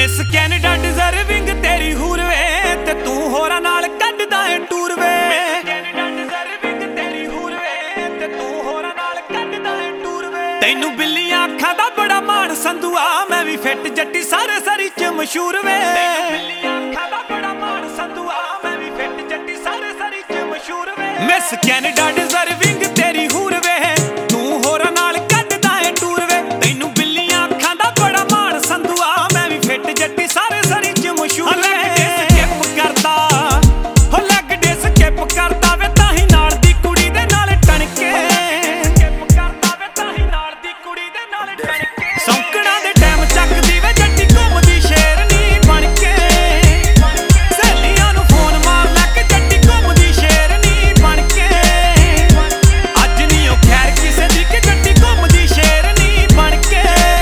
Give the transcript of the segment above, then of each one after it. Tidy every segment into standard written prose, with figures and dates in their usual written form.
Miss Canada deserving ਤੇਰੀ ਹੂਰ ਵੇ ਤੇ ਤੂੰ ਹੋਰਾਂ ਨਾਲ ਕੱਢਦਾ ਏ ਟੂਰ ਵੇ। ਕੈਨੇਡਾ ਡਿਜ਼ਰਵਿੰਗ ਤੇਰੀ ਹੂਰ ਵੇ ਤੇ ਤੂੰ ਹੋਰਾਂ ਨਾਲ ਕੱਢਦਾ ਏ ਟੂਰ ਵੇ। ਤੈਨੂੰ ਬਿੱਲੀਆਂ ਅੱਖਾਂ ਦਾ ਬੜਾ ਮਾਣ ਸੰਧੂਆ, ਮੈਂ ਵੀ ਫਿੱਟ ਜੱਟੀ ਸਾਰੇ ਸਰੀ ਚ ਮਸ਼ਹੂਰ ਵੇ। ਬਿੱਲੀਆਂ ਅੱਖਾਂ ਦਾ ਬੜਾ ਮਾਣ ਸੰਧੂਆ, ਮੈਂ ਵੀ ਫਿੱਟ ਜੱਟੀ ਸਾਰੇ ਸਰੀ ਚ ਮਸ਼ਹੂਰ ਵੇ। ਮਿਸ ਕੈਨੇਡਾ ਡਿਜ਼ਰਵਿੰਗ ਤੇਰੀ ਹੂਰ ਵੇ ਤੂੰ ਹੋਰਾਂ ਨਾਲ ਕੱਢਦਾ ਏ ਟੂਰ ਵੇ। ਤੈਨੂੰ ਬਿੱਲੀਆਂ ਅੱਖਾਂ ਦਾ ਬੜਾ ਮਾਣ ਸੰਧੂਆ, ਮੈਂ ਵੀ ਫਿੱਟ ਜੱਟੀ ਸਾਰੇ ਸਰੀ ਚ ਮਸ਼ਹੂਰ ਵੇ। ਸਕਿਪ ਕਰਦਾ ਹੋ ਲੱਗ ਡੇ ਸਕਿਪ ਕਰਦਾ ਵੇ ਤਾਹੀਂ ਨਾਲ ਦੀ ਕੁੜੀ ਦੇ ਨਾਲ ਟਣਕੇ। ਸਕਿਪ ਕਰਦਾ ਵੇ ਤਾਹੀਂ ਨਾਲ ਦੀ ਕੁੜੀ ਦੇ ਨਾਲ ਟਣਕੇ। ਸੌਂਕਣਾ ਦੇ ਟਾਈਮ ਚੱਕਦੀ ਵੇ ਜੱਟੀ ਘੁੰਮਦੀ ਸ਼ੇਰਨੀ ਬਣ ਕੇ। ਸਹੇਲੀਆਂ ਨੂੰ ਫੋਨ ਮਾਰ ਲੈ ਕੇ ਜੱਟੀ ਘੁੰਮਦੀ ਸ਼ੇਰਨੀ ਬਣ ਕੇ। ਅੱਜ ਨੀ ਉਹ ਖੈਰ ਕਿਸੇ ਦੀ ਕਿ ਜੱਟੀ ਘੁੰਮਦੀ ਸ਼ੇਰਨੀ ਬਣ ਕੇ।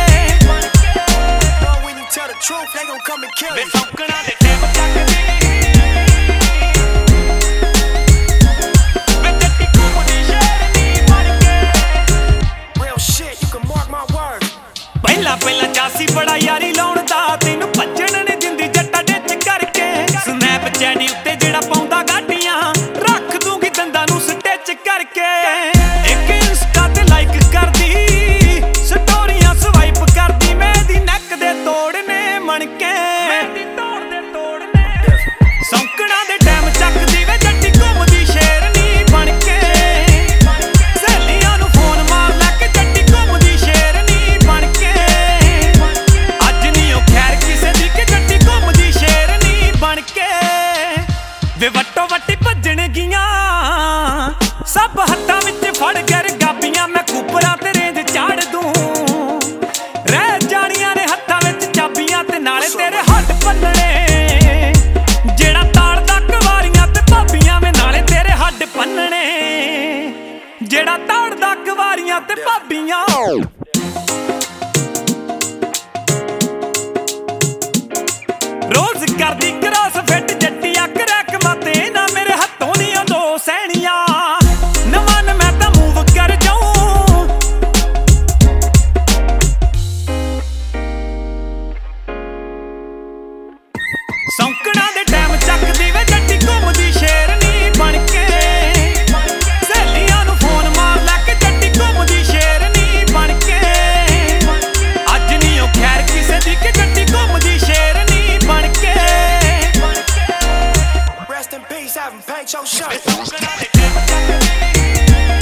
ਵੇ ਸੌਂਕਣਾ ਦੇ ਟਾਈਮ ਚੱਕਦੀ ਵੇ ਜੱਟੀ ਘੁੰਮਦੀ ਸ਼ੇਰਨੀ ਬਣ ਕੇ। ਪਹਿਲਾਂ ਪਹਿਲਾਂ ਜਾਸੀ ਬੜਾ ਯਾਰੀ ਲਾਉਣ ਦਾ, ਤੈਨੂੰ ਭੱਜਣ ਨੀ ਦਿੰਦੀ ਜੱਟਾ ਡਿੱਚ ਕਰਕੇ। ਸਨੈਪਚੈਟ ਉੱਤੇ ਜਿਹੜਾ ਪਾਉਂਦਾ ਗਾਟੀਆਂ, ਰੱਖ ਦੂੰਗੀ ਦੰਦਾਂ ਨੂੰ ਸਟਿਚ ਕਰਕੇ। ਇੱਕ ਇੰਸਟਾ ਤੇ ਲਾਈਕ ਕਰਦੀ, ਸਟੋਰੀਆਂ ਸਵਾਈਪ ਕਰਦੀ, ਮੈਂ ਦੀ ਨੈਕ ਦੇ ਤੋੜਨੇ ਮਣ ਕੇ। ਸੌਂਕਣਾ ਦੇ ਟਾਈਮ ਚੱਕਦੀ ਵੇ ਜੱਟੀ ਘੁੰਮਦੀ ਸ਼ੇਰਨੀ ਬਣ ਕੇ। ਸਹੇਲੀਆਂ ਨੂੰ ਫੋਨ ਮਾਰ ਲੈ ਕੇ ਜੱਟੀ ਘੁੰਮਦੀ ਸ਼ੇਰਨੀ ਬਣ ਕੇ। ਅੱਜ ਨੀ ਉਹ ਖੈਰ ਕਿਸੇ ਦੀ ਕਿ ਜੱਟੀ ਘੁੰਮਦੀ ਸ਼ੇਰਨੀ ਬਣ ਕੇ। ਵੇ ਵੱਟੋ ਵੱਟੀ ਭੱਜਣ ਗੀਆਂ ਸਭ ਹੱਥਾਂ ਵਿੱਚ ਫੜ ਕੇ ਰਗਾਬੀਆਂ, ਮੈਂ ਕੂਪਰਾਂ ਤੇ ਰੇਂਜ ਚਾੜ ਦੂੰ। ਰਹਿ ਜਾਣੀਆਂ ਨੇ ਹੱਥਾਂ ਵਿੱਚ ਚਾਬੀਆਂ ਤੇ ਨਾਲੇ ਤੇਰੇ ਹੱਡ ਭੰਨਣੇ। ਜਿਹੜਾ ਤਾੜਦਾ ਕਵਾਰੀਆਂ ਤੇ ਭਾਬੀਆਂ ਵੇ ਨਾਲੇ ਤੇਰੇ ਹੱਡ ਭੰਨਣੇ। ਜਿਹੜਾ ਤਾੜਦਾ ਕਵਾਰੀਆਂ ਤੇ ਭਾਬੀਆਂ। ਰੋਜ਼ ਕਰਦੀ ਕਰਾਸ ਫਿੱਟ ਜੱਟੀ ਅੱਖ ਰੈਕ ਮਤੇ ਨਾ ਮੇਰੇ ਹੱਥੋਂ ਨੀ ਉਹ ਦੋ ਸਹਿਣੀਆਂ। ਨਮਨ ਮੈਂ ਤਾਂ ਮੂਵ ਕਰ ਜਾਊਂ। ਸੌਂਕਣਾ ਦੇ ਟਾਈਮ ਚੱਕਦੀ ਵੇ ਜੱਟੀ ਘੁੰਮਦੀ ਸ਼ੇਰਨੀ ਬਣ ਕੇ। ਸਹੇਲੀਆਂ ਨੂੰ ਫੋਨ ਮਾਰ ਲੈ ਕੇ ਜੱਟੀ ਘੁੰਮਦੀ ਸ਼ੇਰਨੀ ਬਣ ਕੇ। ਅੱਜ ਨੀ ਉਹ ਖੈਰ ਕਿਸੇ ਦੀ ਕਿ ਜੱਟੀ ਘੁੰਮਦੀ ਸ਼ੇਰਨੀ ਬਣ ਕੇ। Rest in peace, having paint your shirt. ਸੌਂਕਣਾ ਦੇ ਟਾਈਮ ਚੱਕਦੀ